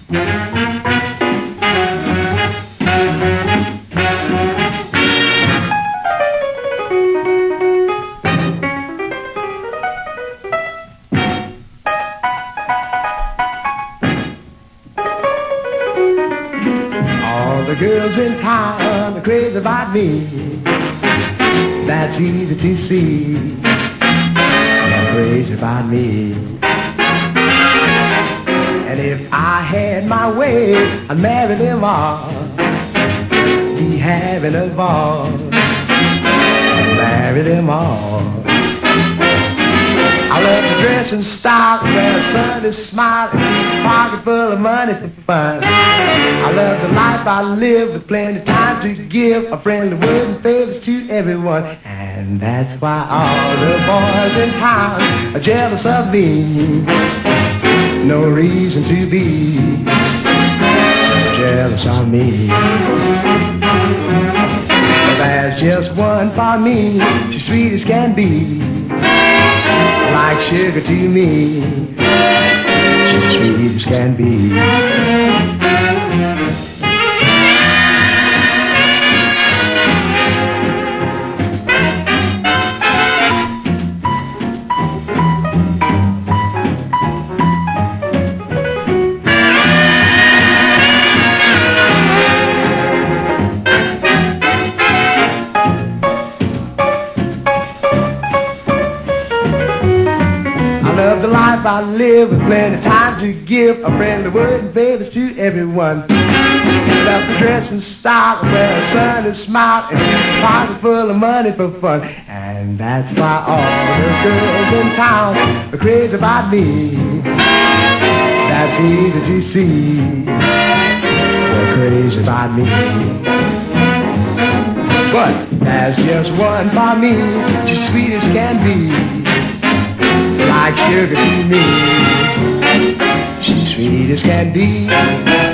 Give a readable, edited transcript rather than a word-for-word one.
All the girls in town are crazy about me. That's easy to see. They're crazy about me. And if I had my way, I'd marry them all. Be having a ball. I'd marry them all. I love to dress in style, wear a sunny smile, and keep a pocket full of money for fun. I love the life I live with plenty of time to give, a friendly word and favors to everyone. And that's why all the boys in town are jealous of me. No reason to be jealous of me. But there's just one for me, she's sweet as can be. Like sugar to me, she's sweet as can be. Love the life I live with plenty of time to give, a friendly word and favors to everyone. Love the dress and style, wear a sunny smile, and keep a pocket full of money for fun. And that's why all the girls in town are crazy about me. That's easy to see. They're crazy about me. But there's just one for me, she's sweet as can be. Like sugar to me, she's sweet as can be.